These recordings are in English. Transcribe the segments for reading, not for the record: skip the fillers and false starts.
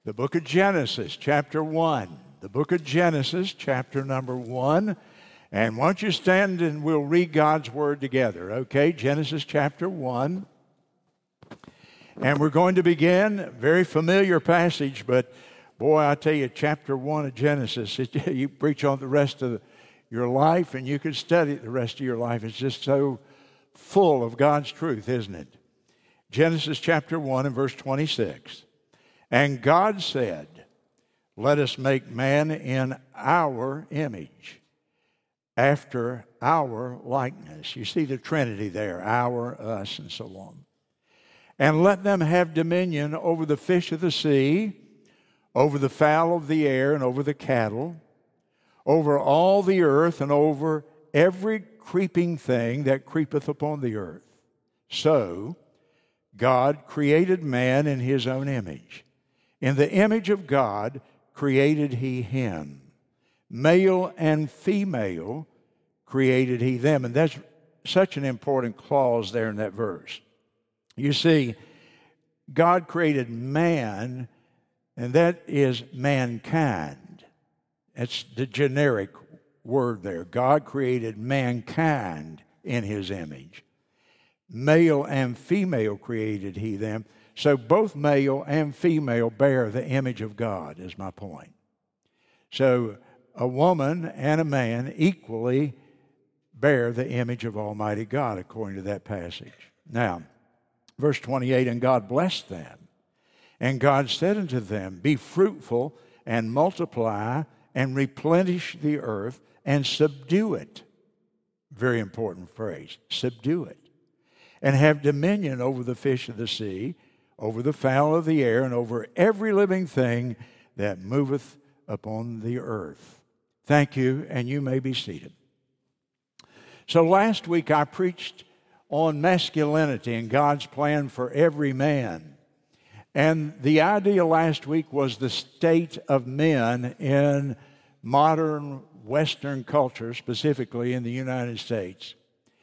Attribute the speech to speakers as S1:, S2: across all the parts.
S1: The book of Genesis, chapter 1. The book of Genesis, chapter number 1. And why don't you stand and we'll read God's Word together, okay? Genesis chapter 1. And we're going to begin, a very familiar passage, but boy, I tell you, chapter 1 of Genesis, you preach on the rest of your life and you can study it the rest of your life. It's just so full of God's truth, isn't it? Genesis chapter 1 and verse 26. And God said, let us make man in our image, after our likeness. You see the Trinity there, our, us, and so on. And let them have dominion over the fish of the sea, over the fowl of the air, and over the cattle, over all the earth, and over every creeping thing that creepeth upon the earth. So God created man in his own image. In the image of God created he him. Male and female created he them. And that's such an important clause there in that verse. You see, God created man, and that is mankind. That's the generic word there. God created mankind in his image. Male and female created he them. So both male and female bear the image of God, is my point. So a woman and a man equally bear the image of Almighty God, according to that passage. Now, verse 28, and God blessed them. And God said unto them, be fruitful and multiply and replenish the earth and subdue it. Very important phrase, subdue it. And have dominion over the fish of the sea, over the fowl of the air, and over every living thing that moveth upon the earth. Thank you, and you may be seated. So last week I preached on masculinity and God's plan for every man. And the idea last week was the state of men in modern Western culture, specifically in the United States.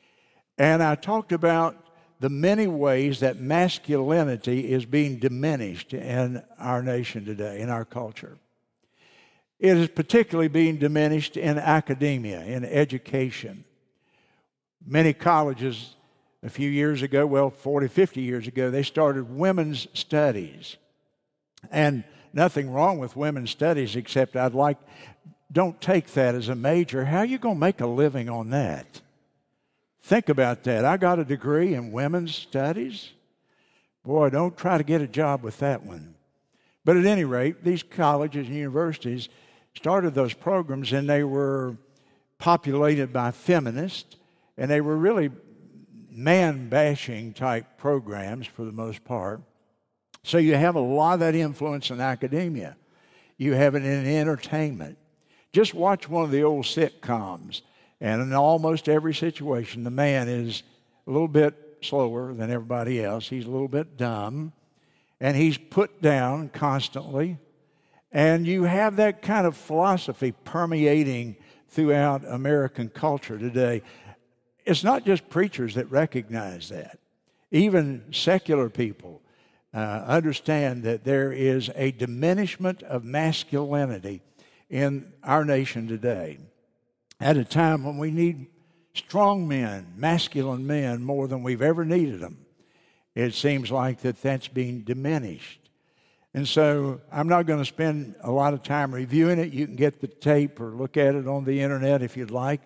S1: And I talked about the many ways that masculinity is being diminished in our nation today, in our culture. It is particularly being diminished in academia, in education. Many colleges a few years ago, 40, 50 years ago, they started women's studies. And nothing wrong with women's studies, except don't take that as a major. How are you going to make a living on that? Think about that. I got a degree in women's studies. Boy, don't try to get a job with that one. But at any rate, these colleges and universities started those programs, and they were populated by feminists, and they were really man-bashing type programs for the most part. So you have a lot of that influence in academia. You have it in entertainment. Just watch one of the old sitcoms. And in almost every situation, the man is a little bit slower than everybody else. He's a little bit dumb. And he's put down constantly. And you have that kind of philosophy permeating throughout American culture today. It's not just preachers that recognize that. Even secular people understand that there is a diminishment of masculinity in our nation today, at a time when we need strong men, masculine men, more than we've ever needed them. It seems like that's being diminished. And so I'm not going to spend a lot of time reviewing it. You can get the tape or look at it on the internet if you'd like.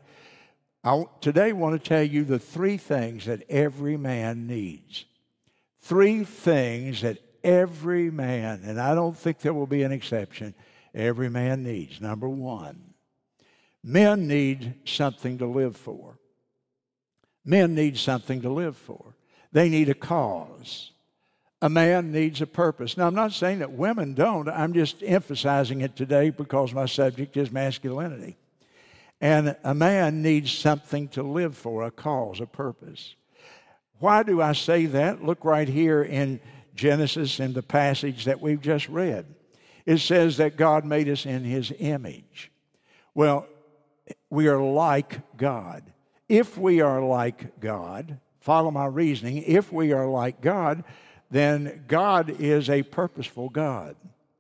S1: I today want to tell you the three things that every man needs. Three things that every man, and I don't think there will be an exception, every man needs. Number one, men need something to live for. Men need something to live for. They need a cause. A man needs a purpose. Now, I'm not saying that women don't. I'm just emphasizing it today because my subject is masculinity. And a man needs something to live for, a cause, a purpose. Why do I say that? Look right here in Genesis in the passage that we've just read. It says that God made us in his image. Well, we are like God. If we are like God, follow my reasoning, if we are like God, then God is a purposeful God.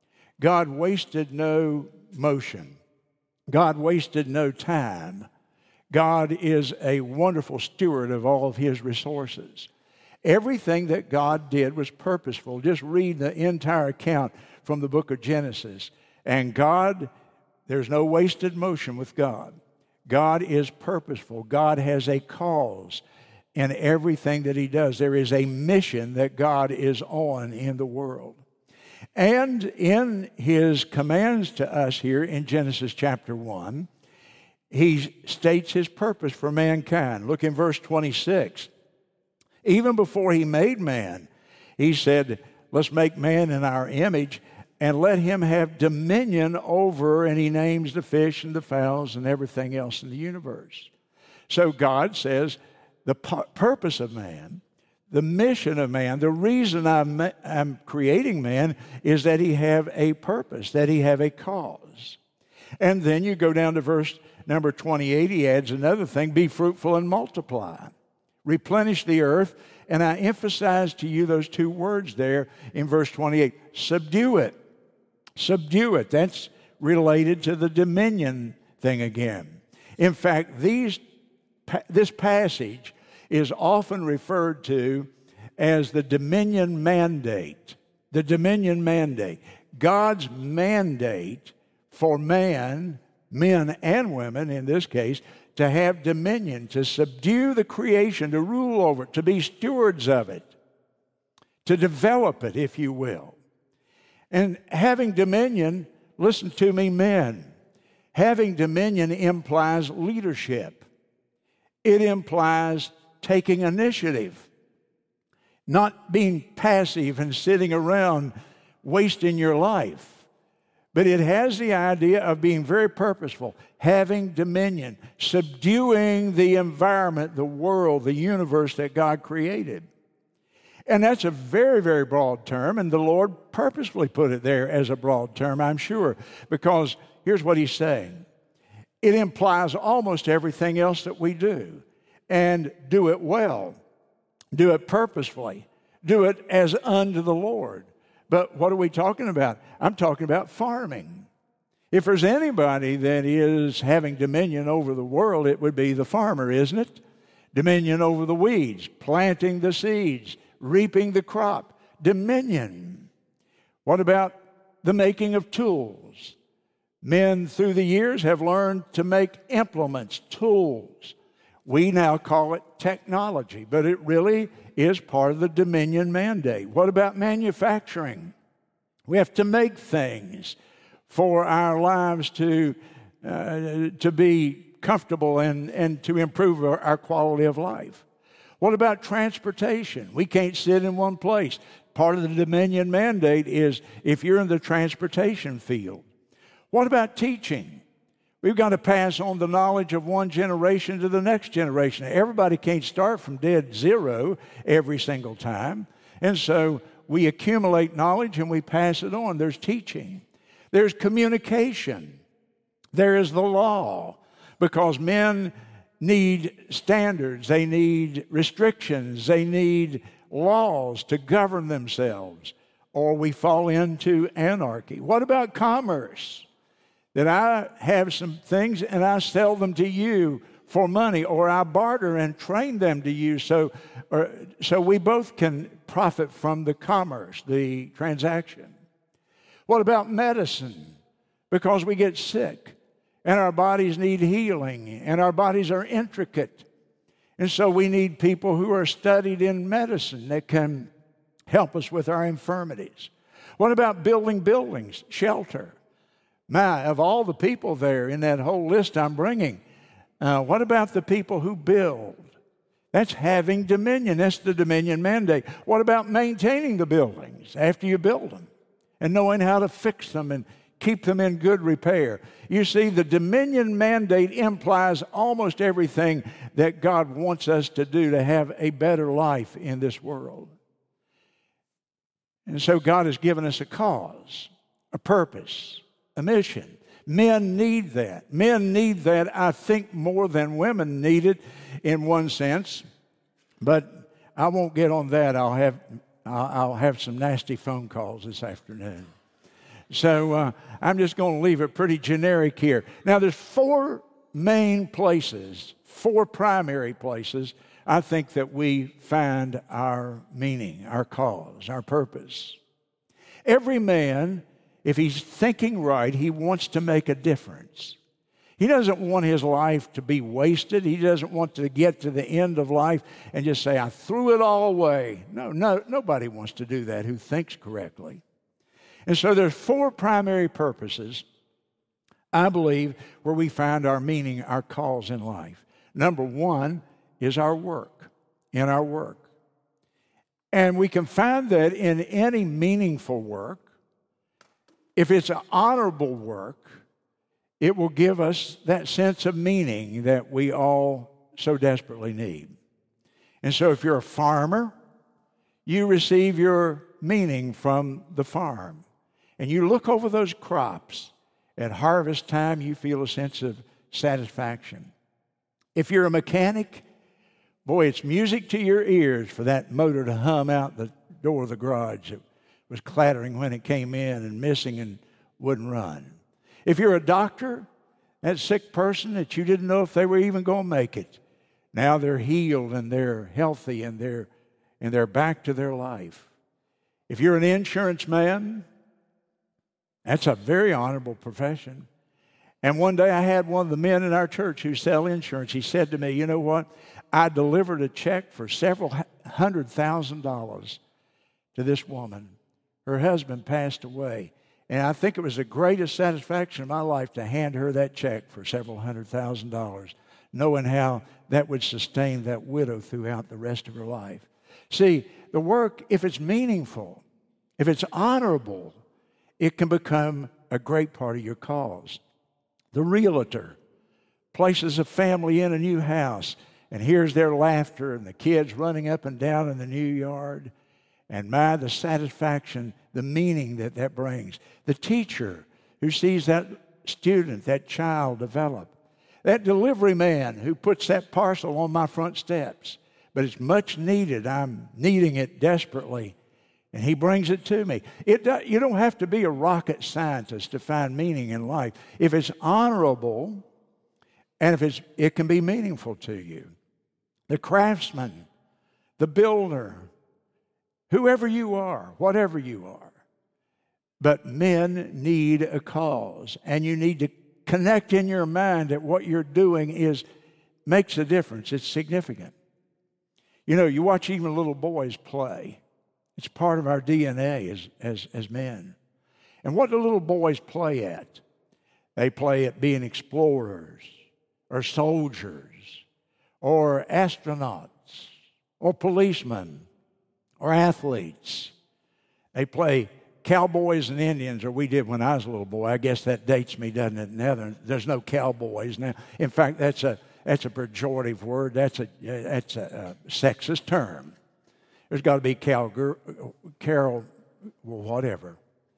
S1: God wasted no motion. God wasted no time. God is a wonderful steward of all of His resources. Everything that God did was purposeful. Just read the entire account from the book of Genesis. And God, there's no wasted motion with God. God is purposeful. God has a cause in everything that He does. There is a mission that God is on in the world. And in His commands to us here in Genesis chapter 1, He states His purpose for mankind. Look in verse 26. Even before He made man, He said, let's make man in our image and let him have dominion over, and He names the fish and the fowls and everything else in the universe. So God says the purpose of man, the mission of man, the reason I'm creating man is that he have a purpose, that he have a cause. And then you go down to verse number 28, He adds another thing, be fruitful and multiply. Replenish the earth, and I emphasize to you those two words there in verse 28, subdue it. Subdue it. That's related to the dominion thing again. In fact, this passage is often referred to as the dominion mandate. The dominion mandate. God's mandate for man, men and women in this case, to have dominion, to subdue the creation, to rule over it, to be stewards of it, to develop it, if you will. And having dominion, listen to me, men, having dominion implies leadership. It implies taking initiative, not being passive and sitting around wasting your life. But it has the idea of being very purposeful, having dominion, subduing the environment, the world, the universe that God created. And that's a very, very broad term, and the Lord purposefully put it there as a broad term, I'm sure, because here's what He's saying. It implies almost everything else that we do, and do it well, do it purposefully, do it as unto the Lord. But what are we talking about? I'm talking about farming. If there's anybody that is having dominion over the world, it would be the farmer, isn't it? Dominion over the weeds, planting the seeds, reaping the crop. Dominion. What about the making of tools? Men through the years have learned to make implements, tools. We now call it technology, but it really is part of the dominion mandate. What about manufacturing? We have to make things for our lives to be comfortable and to improve our quality of life. What about transportation? We can't sit in one place. Part of the dominion mandate is if you're in the transportation field. What about teaching? We've got to pass on the knowledge of one generation to the next generation. Everybody can't start from dead zero every single time. And so we accumulate knowledge and we pass it on. There's teaching. There's communication. There is the law, because men need standards. They need restrictions. They need laws to govern themselves, or we fall into anarchy. What about commerce? That I have some things and I sell them to you for money, or I barter and train them to you so we both can profit from the commerce, the transaction. What about medicine? Because we get sick and our bodies need healing and our bodies are intricate. And so we need people who are studied in medicine that can help us with our infirmities. What about building buildings, shelter? Of all the people there in that whole list I'm bringing, what about the people who build? That's having dominion. That's the dominion mandate. What about maintaining the buildings after you build them and knowing how to fix them and keep them in good repair? You see, the dominion mandate implies almost everything that God wants us to do to have a better life in this world. And so God has given us a cause, a purpose, a mission. Men need that. Men need that, I think, more than women need it in one sense. But I won't get on that. I'll have some nasty phone calls this afternoon. So I'm just going to leave it pretty generic here. Now, there's four main places, four primary places, I think that we find our meaning, our cause, our purpose. Every man, if he's thinking right, he wants to make a difference. He doesn't want his life to be wasted. He doesn't want to get to the end of life and just say, I threw it all away. No, nobody wants to do that who thinks correctly. And so there's four primary purposes, I believe, where we find our meaning, our cause in life. Number one is our work, in our work. And we can find that in any meaningful work. If it's an honorable work, it will give us that sense of meaning that we all so desperately need. And so if you're a farmer, you receive your meaning from the farm. And you look over those crops. At harvest time, you feel a sense of satisfaction. If you're a mechanic, boy, it's music to your ears for that motor to hum out the door of the garage. It was clattering when it came in and missing and wouldn't run. If you're a doctor, that sick person that you didn't know if they were even going to make it, now they're healed and they're healthy and they're back to their life. If you're an insurance man, that's a very honorable profession. And one day I had one of the men in our church who sell insurance. He said to me, you know what? I delivered a check for several $100,000 to this woman. Her husband passed away. And I think it was the greatest satisfaction of my life to hand her that check for several $100,000, knowing how that would sustain that widow throughout the rest of her life. See, the work, if it's meaningful, if it's honorable, it can become a great part of your cause. The realtor places a family in a new house and hears their laughter and the kids running up and down in the new yard. And the satisfaction, the meaning that brings. The teacher who sees that student, that child develop. That delivery man who puts that parcel on my front steps. But it's much needed. I'm needing it desperately. And he brings it to me. You don't have to be a rocket scientist to find meaning in life. If it's honorable and if it can be meaningful to you. The craftsman, the builder, whoever you are, whatever you are. But men need a cause, and you need to connect in your mind that what you're doing makes a difference. It's significant. You know, you watch even little boys play. It's part of our DNA as men. And what do little boys play at? They play at being explorers or soldiers or astronauts or policemen or athletes. They play cowboys and Indians, or we did when I was a little boy. I guess that dates me, doesn't it? Now there's no cowboys now. In fact, that's a pejorative word. That's a sexist term. There's got to be Carol, well, whatever.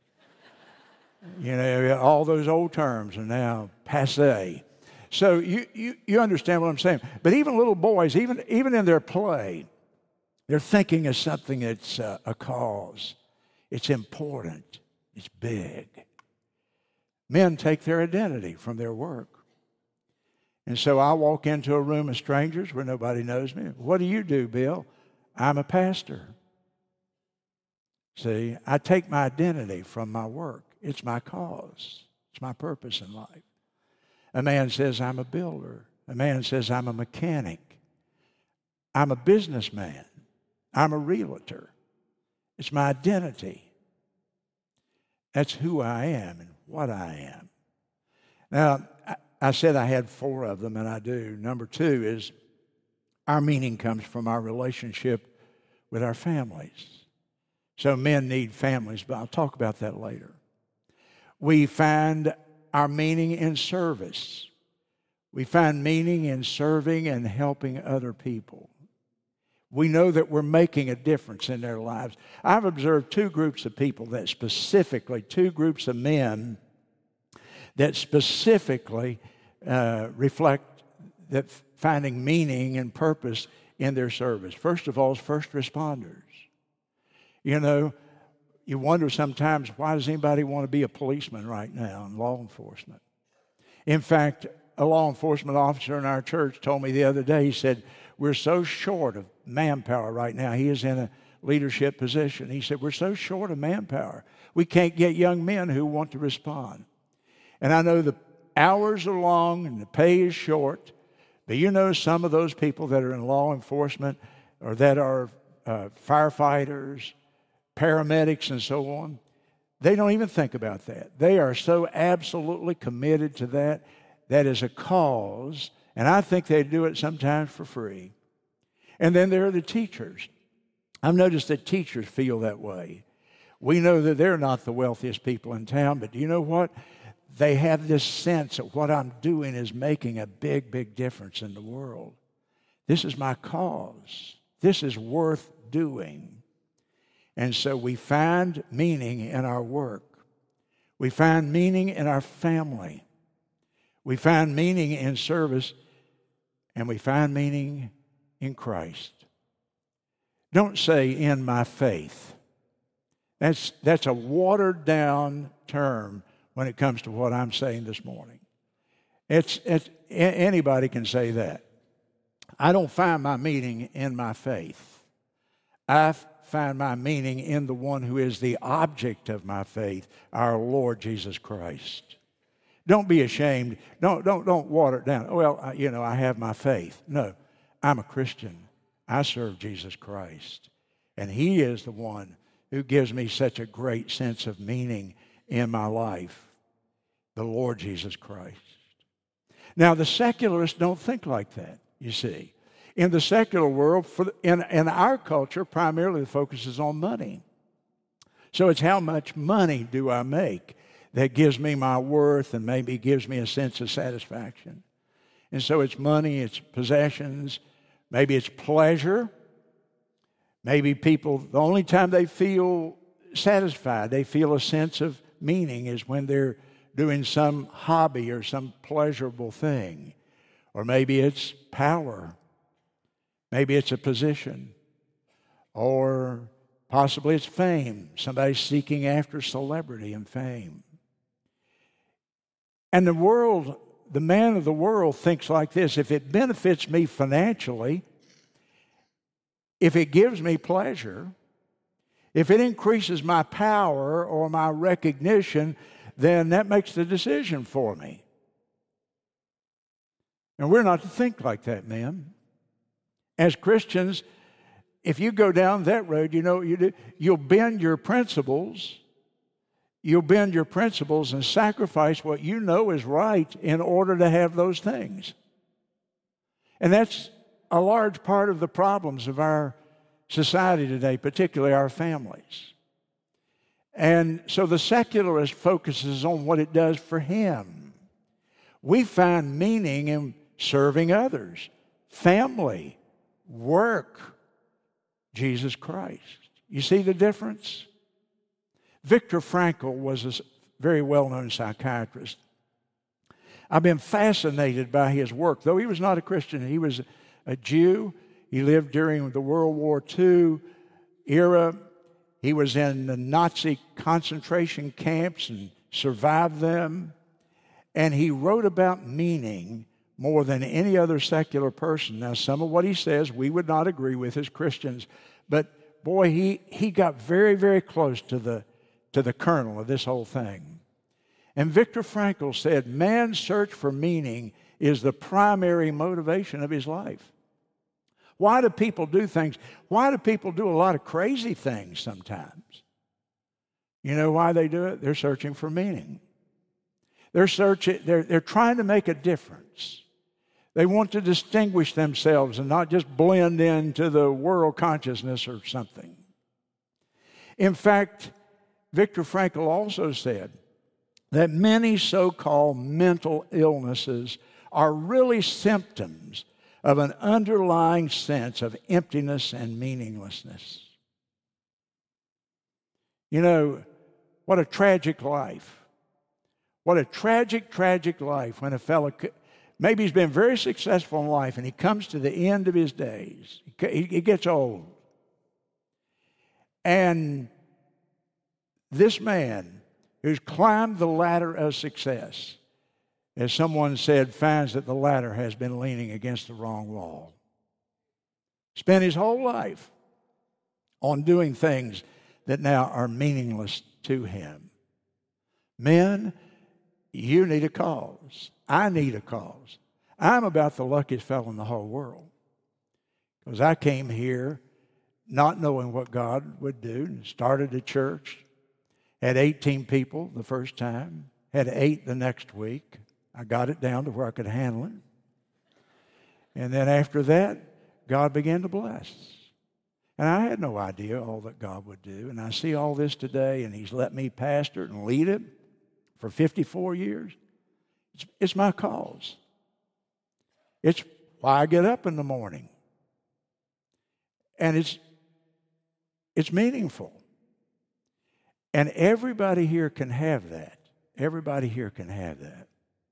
S1: You know, all those old terms are now passé. So you understand what I'm saying. But even little boys, even in their play, they're thinking of something that's a cause. It's important. It's big. Men take their identity from their work. And so I walk into a room of strangers where nobody knows me. What do you do, Bill? I'm a pastor. See, I take my identity from my work. It's my cause. It's my purpose in life. A man says, I'm a builder. A man says, I'm a mechanic. I'm a businessman. I'm a realtor. It's my identity. That's who I am and what I am. Now, I said I had four of them, and I do. Number two is our meaning comes from our relationship with our families. So men need families, but I'll talk about that later. We find our meaning in service. We find meaning in serving and helping other people. We know that we're making a difference in their lives. I've observed two groups of people two groups of men that specifically reflect that finding meaning and purpose in their service. First of all is first responders. You know, you wonder sometimes, why does anybody want to be a policeman right now in law enforcement? In fact, a law enforcement officer in our church told me the other day, he said, we're so short of manpower right now. He is in a leadership position. He said, we're so short of manpower. We can't get young men who want to respond. And I know the hours are long and the pay is short, but you know some of those people that are in law enforcement or that are firefighters, paramedics, and so on, they don't even think about that. They are so absolutely committed to that. That is a cause, and I think they do it sometimes for free. And then there are the teachers. I've noticed that teachers feel that way. We know that they're not the wealthiest people in town, but do you know what? They have this sense that what I'm doing is making a big, big difference in the world. This is my cause. This is worth doing. And so we find meaning in our work. We find meaning in our family. We find meaning in service, and we find meaning in Christ. Don't say in my faith. That's a watered down term when it comes to what I'm saying this morning. Anybody can say that. I don't find my meaning in my faith. I find my meaning in the one who is the object of my faith, our Lord Jesus Christ. Don't be ashamed. Don't water it down. Well, I have my faith. No, I'm a Christian. I serve Jesus Christ. And He is the one who gives me such a great sense of meaning in my life. The Lord Jesus Christ. Now, the secularists don't think like that, you see. In the secular world, in our culture, primarily the focus is on money. So it's how much money do I make that gives me my worth and maybe gives me a sense of satisfaction. And so it's money, it's possessions, maybe it's pleasure. Maybe people, the only time they feel satisfied, they feel a sense of meaning is when they're doing some hobby or some pleasurable thing. Or maybe it's power. Maybe it's a position. Or possibly it's fame. Somebody's seeking after celebrity and fame. And the man of the world thinks like this: if it benefits me financially, if it gives me pleasure, if it increases my power or my recognition, then that makes the decision for me. And we're not to think like that, man. As Christians, if you go down that road, you know what you do? You'll bend your principles. You'll bend your principles and sacrifice what you know is right in order to have those things. And that's a large part of the problems of our society today, particularly our families. And so the secularist focuses on what it does for him. We find meaning in serving others, family, work, Jesus Christ. You see the difference? Viktor Frankl was a very well-known psychiatrist. I've been fascinated by his work. Though he was not a Christian, he was a Jew. He lived during the World War II era. He was in the Nazi concentration camps and survived them. And he wrote about meaning more than any other secular person. Now, some of what he says we would not agree with as Christians, but boy, he got very, very close to the kernel of this whole thing. And Viktor Frankl said, man's search for meaning is the primary motivation of his life. Why do people do things? Why do people do a lot of crazy things sometimes? You know why they do it? They're searching for meaning. They're trying to make a difference. They want to distinguish themselves and not just blend into the world consciousness or something. In fact, Viktor Frankl also said that many so-called mental illnesses are really symptoms of an underlying sense of emptiness and meaninglessness. You know, what a tragic life. What a tragic, tragic life when a fellow, maybe he's been very successful in life and he comes to the end of his days. He gets old. And This man who's climbed the ladder of success, as someone said, finds that the ladder has been leaning against the wrong wall. Spent his whole life on doing things that now are meaningless to him. Men, you need a cause. I need a cause. I'm about the luckiest fellow in the whole world, because I came here not knowing what God would do and started a church. Had 18 people the first time, had 8 the next week. I got it down to where I could handle it. And then after that, God began to bless. And I had no idea all that God would do. And I see all this today, and He's let me pastor it and lead it for 54 years. It's my cause. It's why I get up in the morning. And it's meaningful. And everybody here can have that. Everybody here can have that.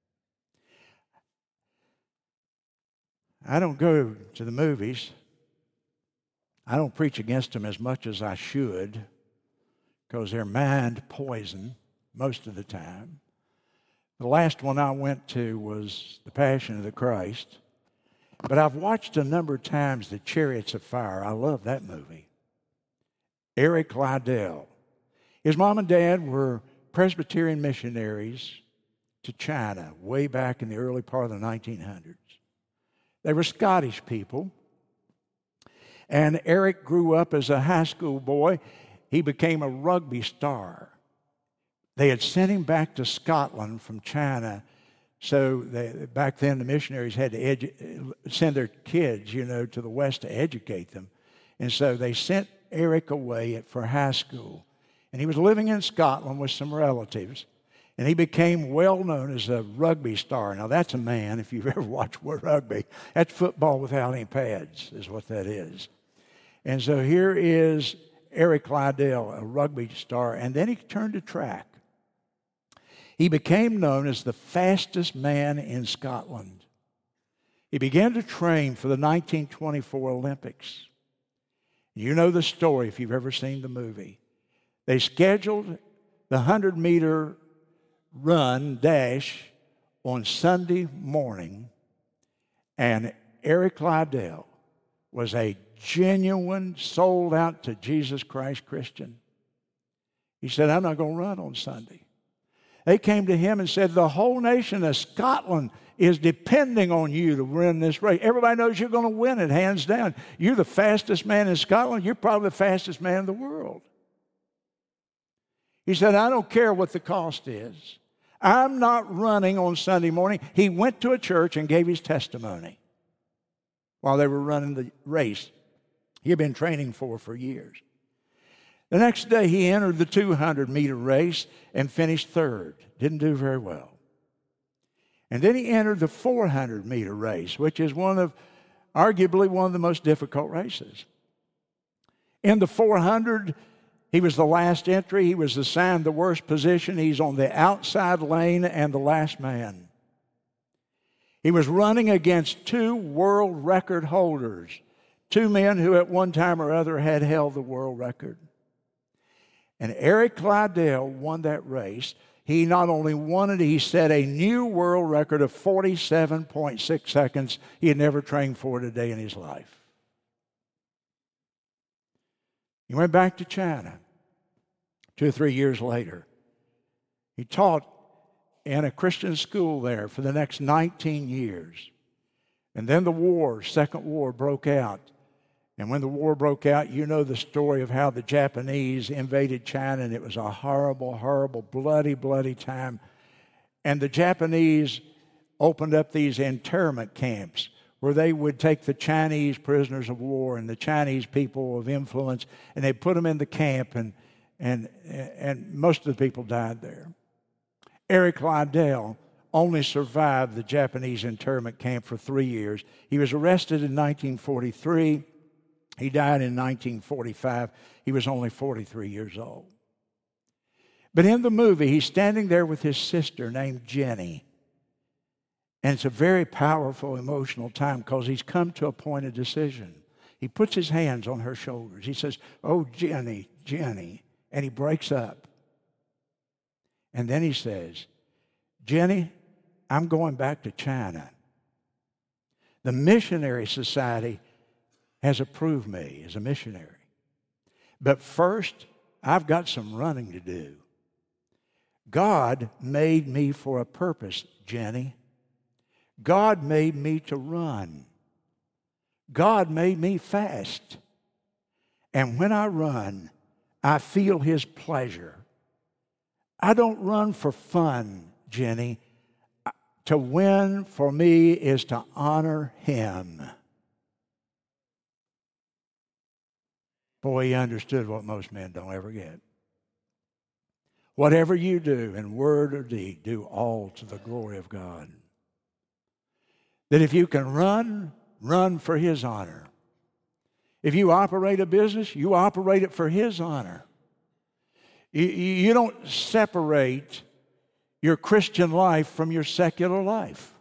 S1: I don't go to the movies. I don't preach against them as much as I should, because they're mind poison most of the time. The last one I went to was The Passion of the Christ. But I've watched a number of times The Chariots of Fire. I love that movie. Eric Liddell. His mom and dad were Presbyterian missionaries to China way back in the early part of the 1900s. They were Scottish people. And Eric grew up as a high school boy. He became a rugby star. They had sent him back to Scotland from China. So back then the missionaries had to send their kids, to the West to educate them. And so they sent Eric away for high school. And he was living in Scotland with some relatives. And he became well known as a rugby star. Now that's a man, if you've ever watched rugby, that's football without any pads is what that is. And so here is Eric Liddell, a rugby star. And then he turned to track. He became known as the fastest man in Scotland. He began to train for the 1924 Olympics. You know the story if you've ever seen the movie. They scheduled the 100-meter dash on Sunday morning, and Eric Liddell was a genuine, sold out to Jesus Christ Christian. He said, I'm not going to run on Sunday. They came to him and said, the whole nation of Scotland is depending on you to win this race. Everybody knows you're going to win it, hands down. You're the fastest man in Scotland. You're probably the fastest man in the world. He said, I don't care what the cost is. I'm not running on Sunday morning. He went to a church and gave his testimony while they were running the race he had been training for years. The next day, he entered the 200-meter race and finished third. Didn't do very well. And then he entered the 400-meter race, which is arguably one of the most difficult races. In the 400, he was the last entry. He was assigned the worst position. He's on the outside lane and the last man. He was running against 2 world record holders, 2 men who at one time or other had held the world record. And Eric Liddell won that race. He not only won it, he set a new world record of 47.6 seconds. He had never trained for it a day in his life. He went back to China 2 or 3 years later. He taught in a Christian school there for the next 19 years. And then the Second War broke out. And when the war broke out, you know the story of how the Japanese invaded China, and it was a horrible, horrible, bloody, bloody time. And the Japanese opened up these internment camps where they would take the Chinese prisoners of war and the Chinese people of influence, and they put them in the camp, and most of the people died there. Eric Liddell only survived the Japanese internment camp for 3 years. He was arrested in 1943. He died in 1945. He was only 43 years old. But in the movie, he's standing there with his sister named Jenny. And it's a very powerful, emotional time because he's come to a point of decision. He puts his hands on her shoulders. He says, oh, Jenny, Jenny. And he breaks up. And then he says, Jenny, I'm going back to China. The Missionary Society has approved me as a missionary. But first, I've got some running to do. God made me for a purpose, Jenny. God made me to run. God made me fast. And when I run, I feel His pleasure. I don't run for fun, Jenny. To win for me is to honor Him. Boy, he understood what most men don't ever get. Whatever you do in word or deed, do all to the glory of God. That if you can run, run for His honor. If you operate a business, you operate it for His honor. You don't separate your Christian life from your secular life.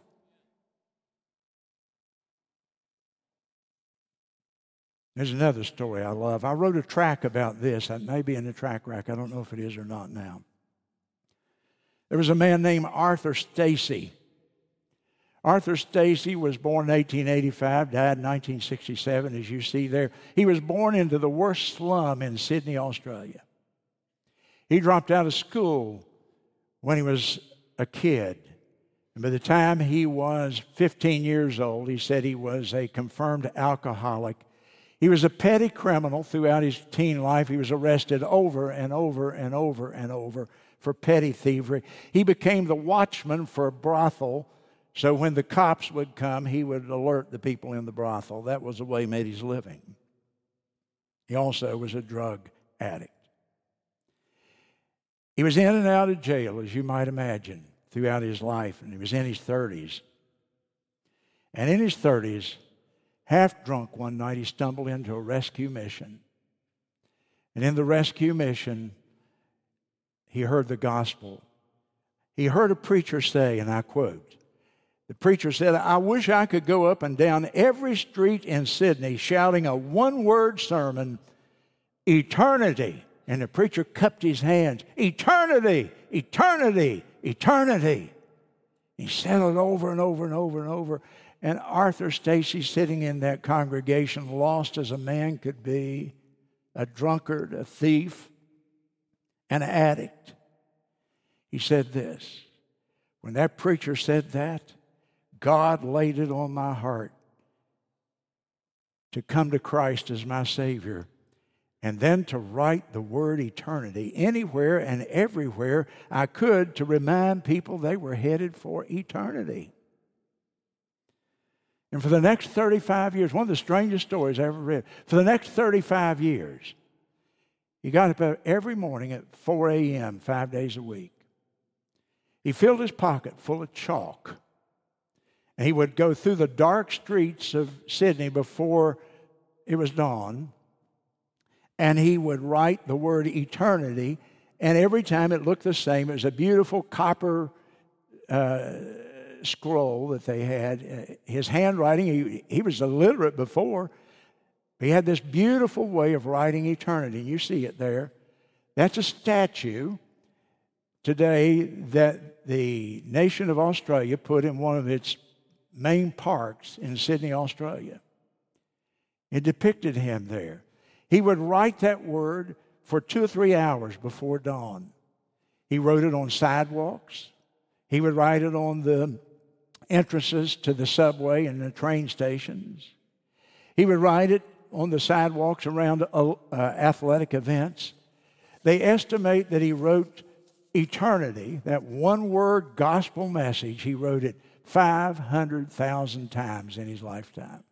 S1: There's another story I love. I wrote a tract about this. It may be in the tract rack. I don't know if it is or not now. There was a man named Arthur Stacy. Arthur Stacy was born in 1885, died in 1967, as you see there. He was born into the worst slum in Sydney, Australia. He dropped out of school when he was a kid. And by the time he was 15 years old, he said he was a confirmed alcoholic. He was a petty criminal throughout his teen life. He was arrested over and over and over and over for petty thievery. He became the watchman for a brothel, so when the cops would come, he would alert the people in the brothel. That was the way he made his living. He also was a drug addict. He was in and out of jail, as you might imagine, throughout his life, and he was in his 30s. And in his 30s, half drunk one night, he stumbled into a rescue mission. And in the rescue mission, he heard the gospel. He heard a preacher say, and I quote, the preacher said, I wish I could go up and down every street in Sydney shouting a one-word sermon, eternity. And the preacher cupped his hands, eternity, eternity, eternity. He said it over and over and over and over. And Arthur Stacy, sitting in that congregation, lost as a man could be, a drunkard, a thief, an addict. He said this, when that preacher said that, God laid it on my heart to come to Christ as my Savior and then to write the word eternity anywhere and everywhere I could to remind people they were headed for eternity. And for the next 35 years, one of the strangest stories I ever read, for the next 35 years, he got up every morning at 4 a.m., 5 days a week. He filled his pocket full of chalk. And he would go through the dark streets of Sydney before it was dawn, and he would write the word eternity, and every time it looked the same. It was a beautiful copper scroll that they had. His handwriting, he was illiterate before. He had this beautiful way of writing eternity. You see it there. That's a statue today that the nation of Australia put in one of its main parks in Sydney, Australia. It depicted him there. He would write that word for 2 or 3 hours before dawn. He wrote it on sidewalks. He would write it on the entrances to the subway and the train stations. He would write it on the sidewalks around athletic events. They estimate that he wrote eternity, that one-word gospel message, he wrote it 500,000 times in his lifetime.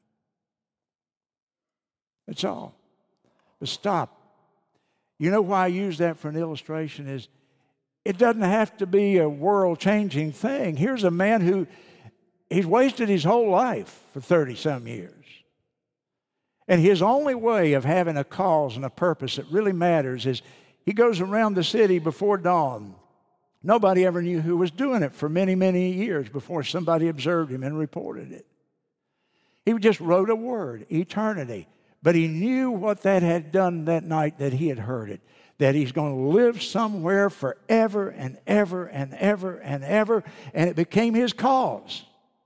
S1: That's all. But stop. You know why I use that for an illustration is it doesn't have to be a world-changing thing. Here's a man who, he's wasted his whole life for 30-some years. And his only way of having a cause and a purpose that really matters is he goes around the city before dawn. Nobody ever knew who was doing it for many, many years before somebody observed him and reported it. He just wrote a word, eternity. But he knew what that had done that night that he had heard it. that he's going to live somewhere forever and ever and ever and ever, and it became his cause.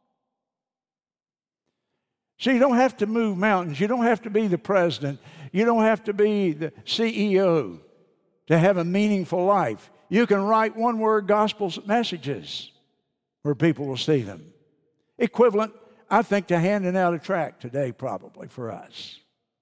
S1: So you don't have to move mountains. You don't have to be the president. You don't have to be the CEO to have a meaningful life. You can write one-word gospel messages where people will see them. Equivalent, I think, to handing out a tract today probably for us.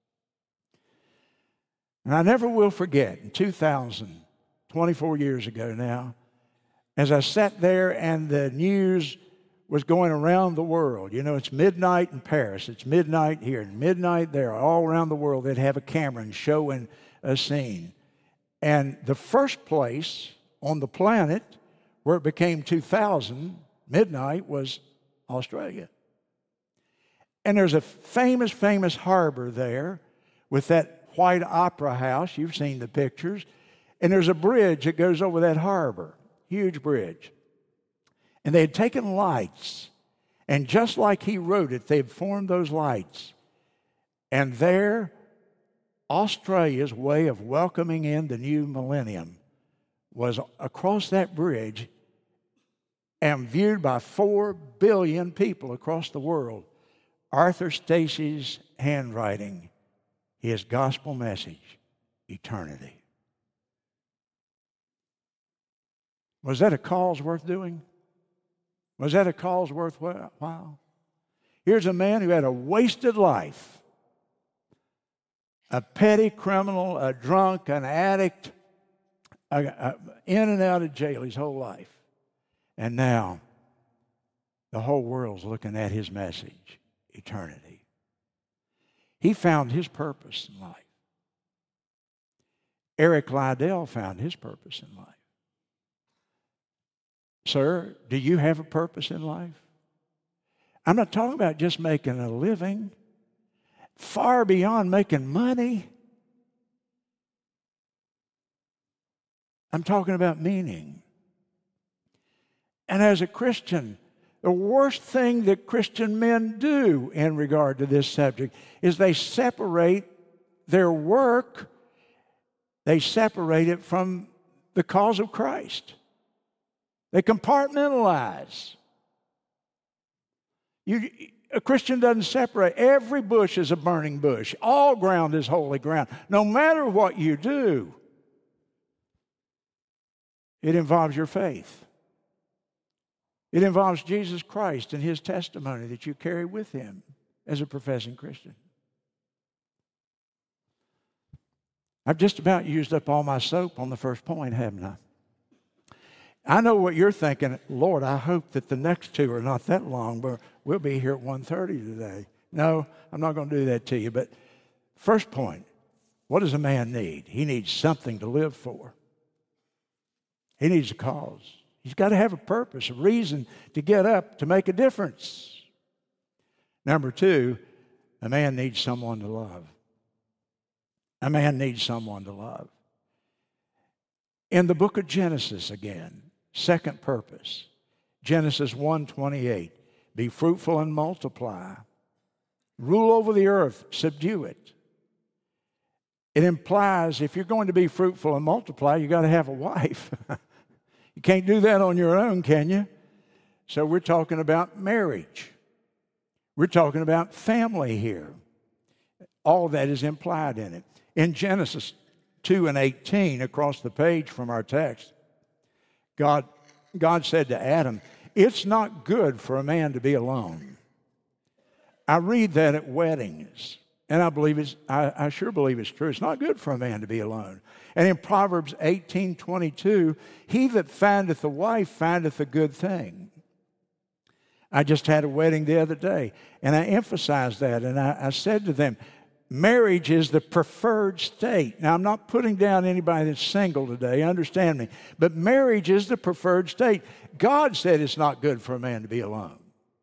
S1: And I never will forget, in 2000, 24 years ago now, as I sat there and the news was going around the world. You know, it's midnight in Paris, it's midnight here, and midnight there. All around the world, they'd have a camera and showing a scene. And the first place on the planet where it became 2000, midnight, was Australia. And there's a famous harbor there with that white opera house. You've seen the pictures. And there's a bridge that goes over that harbor, huge bridge. And they had taken lights, and just like he wrote it, they had formed those lights. And there, Australia's way of welcoming in the new millennium was across that bridge and viewed by 4 billion people across the world. Arthur Stacey's handwriting, his gospel message, eternity. Was that a cause worth doing? Was that a cause worthwhile? Here's a man who had a wasted life, a petty criminal, a drunk, an addict, in and out of jail his whole life. And now, the whole world's looking at his message, eternity. He found his purpose in life. Eric Liddell found his purpose in life. Sir, do you have a purpose in life? I'm not talking about just making a living. Far beyond making money. I'm talking about meaning. And as a Christian, the worst thing that Christian men do in regard to this subject is they separate their work, they separate it from the cause of Christ. They compartmentalize. A Christian doesn't separate. Every bush is a burning bush. All ground is holy ground. No matter what you do, it involves your faith. It involves Jesus Christ and His testimony that you carry with Him as a professing Christian. I've just about used up all my soap on the first point, haven't I? I know what you're thinking. Lord, I hope that the next two are not that long, but we'll be here at 1:30 today. No, I'm not going to do that to you. But first point, what does a man need? He needs something to live for. He needs a cause. He's got to have a purpose, a reason to get up, to make a difference. Number two, a man needs someone to love. A man needs someone to love. In the book of Genesis again, second purpose, Genesis 1:28, be fruitful and multiply. Rule over the earth, subdue it. It implies if you're going to be fruitful and multiply, you've got to have a wife. You can't do that on your own, can you? So we're talking about marriage. We're talking about family here. All of that is implied in it. In Genesis 2:18, across the page from our text, God said to Adam, it's not good for a man to be alone. I read that at weddings, and I sure believe it's true. It's not good for a man to be alone. And in Proverbs 18:22, he that findeth a wife findeth a good thing. I just had a wedding the other day, and I emphasized that, and I said to them, marriage is the preferred state. Now, I'm not putting down anybody that's single today, understand me, but marriage is the preferred state. God said it's not good for a man to be alone.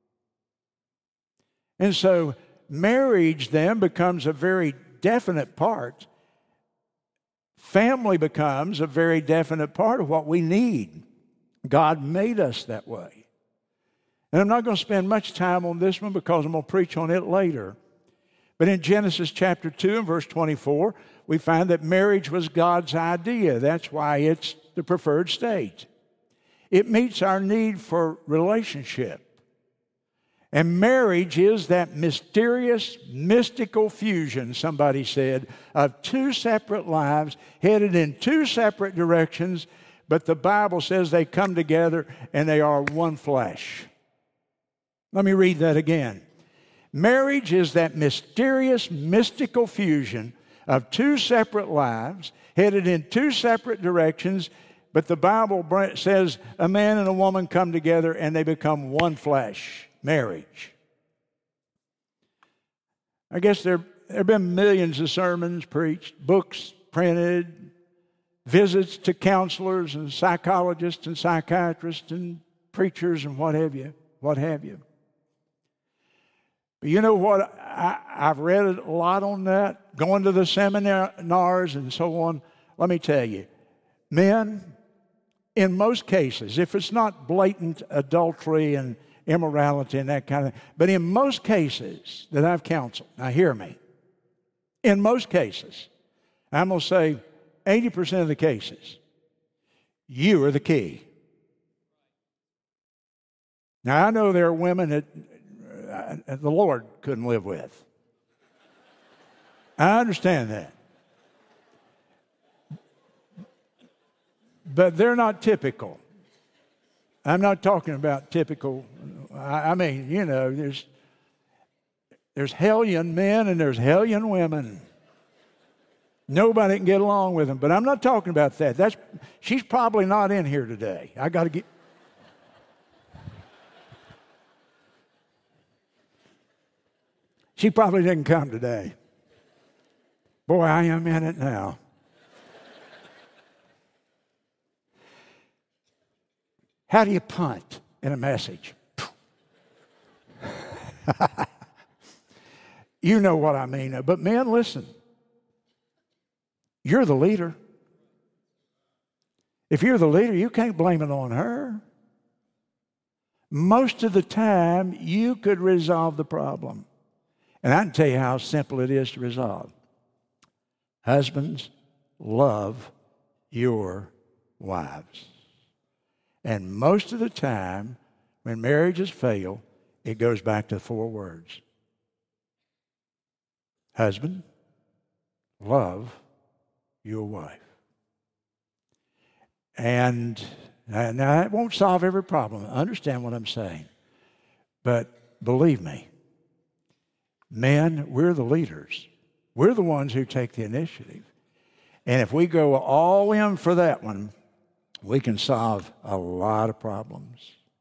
S1: And so marriage then becomes a very definite part. Family becomes a very definite part of what we need. God made us that way. And I'm not going to spend much time on this one because I'm going to preach on it later. But in Genesis chapter 2 and verse 24, we find that marriage was God's idea. That's why it's the preferred state. It meets our need for relationship. And marriage is that mysterious, mystical fusion, somebody said, of two separate lives headed in two separate directions, but the Bible says they come together and they are one flesh. Let me read that again. Marriage is that mysterious, mystical fusion of two separate lives headed in two separate directions, but the Bible says a man and a woman come together and they become one flesh. Marriage. I guess there have been millions of sermons preached, books printed, visits to counselors and psychologists and psychiatrists and preachers and what have you. But you know what? I've read a lot on that, going to the seminars and so on. Let me tell you, men, in most cases, if it's not blatant adultery and immorality and that kind of thing, but in most cases that I've counseled, now hear me, in most cases, I'm going to say 80% of the cases, you are the key. Now, I know there are women that the Lord couldn't live with. I understand that. But they're not typical. I'm not talking about typical. I mean, you know, there's hellion men and there's hellion women. Nobody can get along with them. But I'm not talking about that. She's probably not in here today. I got to get. She probably didn't come today. Boy, I am in it now. How do you punt in a message? You know what I mean. But men, listen. You're the leader. If you're the leader, you can't blame it on her. Most of the time, you could resolve the problem. And I can tell you how simple it is to resolve. Husbands, love your wives. And most of the time, when marriages fail, it goes back to 4 words. Husband, love your wife. And now, it won't solve every problem. Understand what I'm saying. But believe me, men, we're the leaders. We're the ones who take the initiative. And if we go all in for that one, we can solve a lot of problems.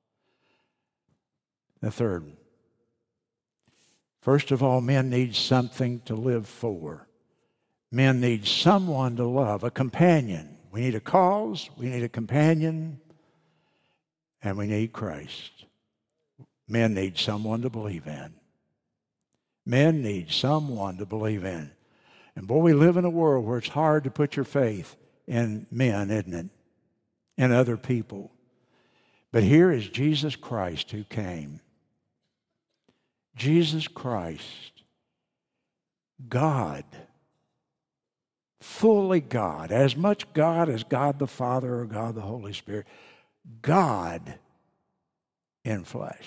S1: The third one. First of all, men need something to live for. Men need someone to love, a companion. We need a cause, we need a companion, and we need Christ. Men need someone to believe in. Men need someone to believe in. And boy, we live in a world where it's hard to put your faith in men, isn't it? In other people. But here is Jesus Christ who came. Jesus Christ, God, fully God, as much God as God the Father or God the Holy Spirit, God in flesh.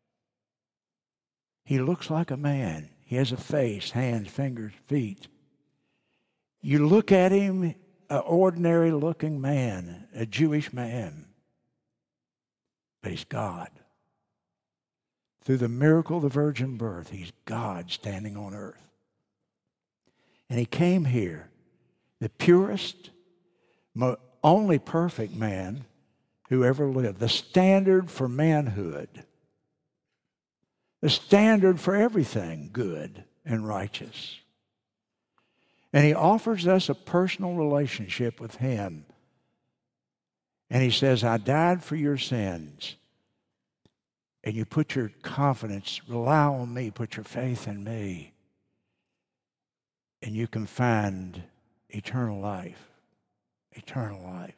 S1: He looks like a man. He has a face, hands, fingers, feet. You look at him, an ordinary looking man, a Jewish man, but he's God. Through the miracle of the virgin birth, he's God standing on earth. And he came here, the purest, only perfect man who ever lived, the standard for manhood, the standard for everything good and righteous. And he offers us a personal relationship with him. And he says, I died for your sins. And you put your confidence, rely on me, put your faith in me. And you can find eternal life. Eternal life.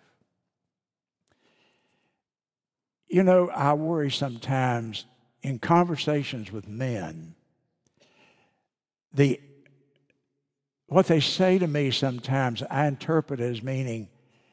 S1: You know, I worry sometimes in conversations with men, what they say to me sometimes, I interpret as meaning,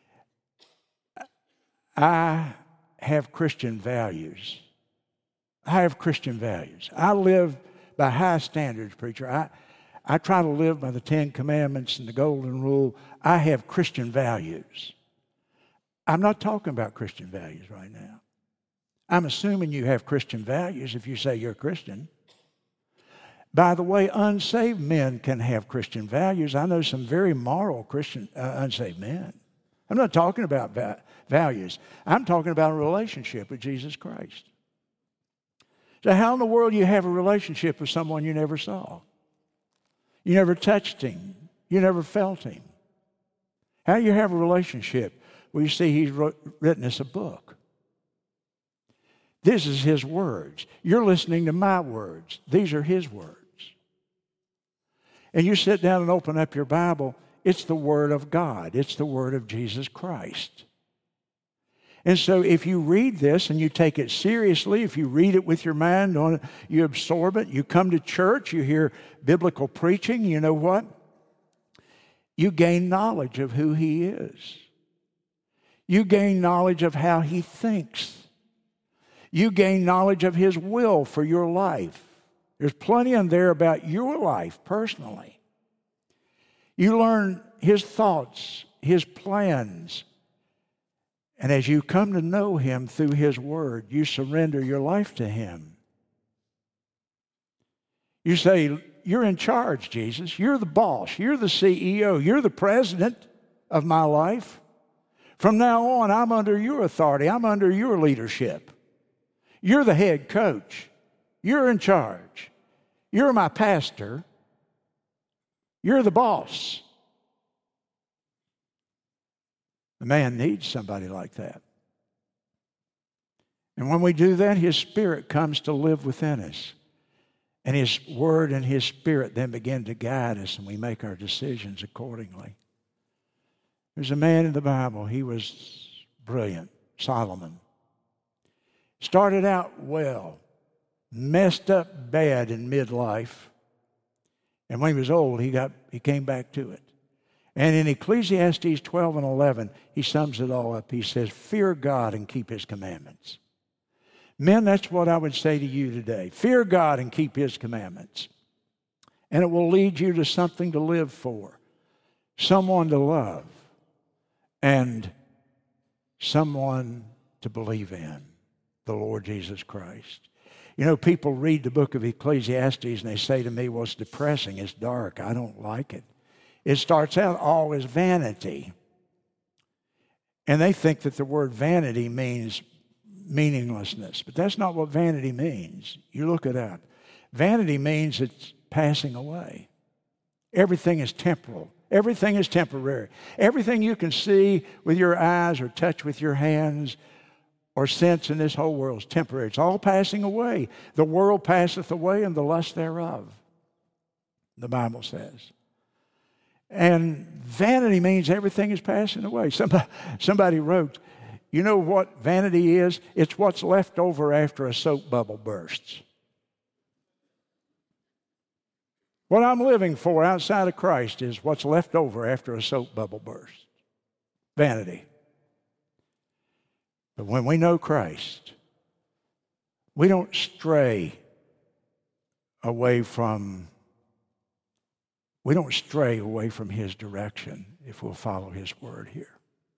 S1: I have Christian values. I have Christian values. I live by high standards, preacher. I try to live by the Ten Commandments and the Golden Rule. I have Christian values. I'm not talking about Christian values right now. I'm assuming you have Christian values if you say you're a Christian. By the way, unsaved men can have Christian values. I know some very moral Christian unsaved men. I'm not talking about values. I'm talking about a relationship with Jesus Christ. So how in the world do you have a relationship with someone you never saw? You never touched him. You never felt him. How do you have a relationship? Well, you see, he's written us a book. This is his words. You're listening to my words. These are his words. And you sit down and open up your Bible, it's the Word of God. It's the Word of Jesus Christ. And so if you read this and you take it seriously, if you read it with your mind on it, you absorb it, you come to church, you hear biblical preaching, you know what? You gain knowledge of who he is. You gain knowledge of how he thinks. You gain knowledge of his will for your life. There's plenty in there about your life personally. You learn his thoughts, his plans. And as you come to know him through his word, you surrender your life to him. You say, you're in charge, Jesus. You're the boss. You're the CEO. You're the president of my life. From now on, I'm under your authority. I'm under your leadership. You're the head coach. You're in charge. You're my pastor. You're the boss. The man needs somebody like that. And when we do that, his Spirit comes to live within us. And his word and his Spirit then begin to guide us, and we make our decisions accordingly. There's a man in the Bible, he was brilliant, Solomon. Started out well, messed up bad in midlife. And when he was old, he came back to it. And in Ecclesiastes 12 and 11, he sums it all up. He says, fear God and keep his commandments. Men, that's what I would say to you today. Fear God and keep his commandments. And it will lead you to something to live for, someone to love, and someone to believe in, the Lord Jesus Christ. You know, people read the book of Ecclesiastes and they say to me, well, it's depressing, it's dark, I don't like it. It starts out all as vanity. And they think that the word vanity means meaninglessness. But that's not what vanity means. You look it up. Vanity means it's passing away. Everything is temporal. Everything is temporary. Everything you can see with your eyes or touch with your hands or sense in this whole world is temporary. It's all passing away. The world passeth away and the lust thereof, the Bible says. And vanity means everything is passing away. Somebody wrote, you know what vanity is? It's what's left over after a soap bubble bursts. What I'm living for outside of Christ is what's left over after a soap bubble bursts. Vanity. But when we know Christ, we don't stray away from his direction if we'll follow his word here.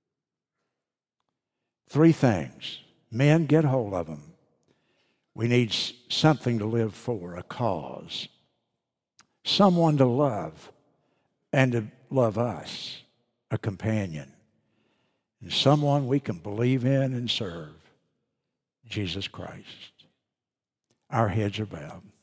S1: 3 things. Men, get hold of them. We need something to live for, a cause. Someone to love and to love us, a companion. And someone we can believe in and serve, Jesus Christ. Our heads are bowed.